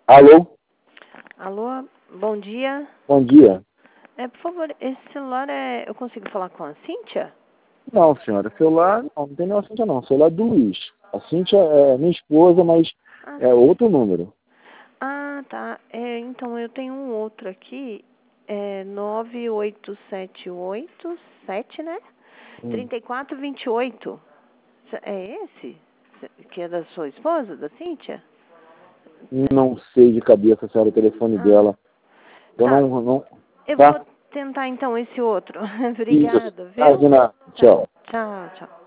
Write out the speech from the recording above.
Alô? Alô, bom dia. Bom dia. Por favor, esse celular eu consigo falar com a Cíntia? Não, senhora, celular não tem nenhuma Cíntia não, celular do Luiz. A Cíntia é minha esposa, mas Ah, é outro número. tá. Então, eu tenho um outro aqui, 98787, né? Hum. 3428. É esse? Que é da sua esposa, da Cíntia? Não sei de cabeça, senhora, o telefone Ah, dela. Eu tá. não, Eu vou tá? tentar, então, esse outro. Isso, Obrigada, tá, viu? Gina. Tá. Tchau. Tchau, tchau.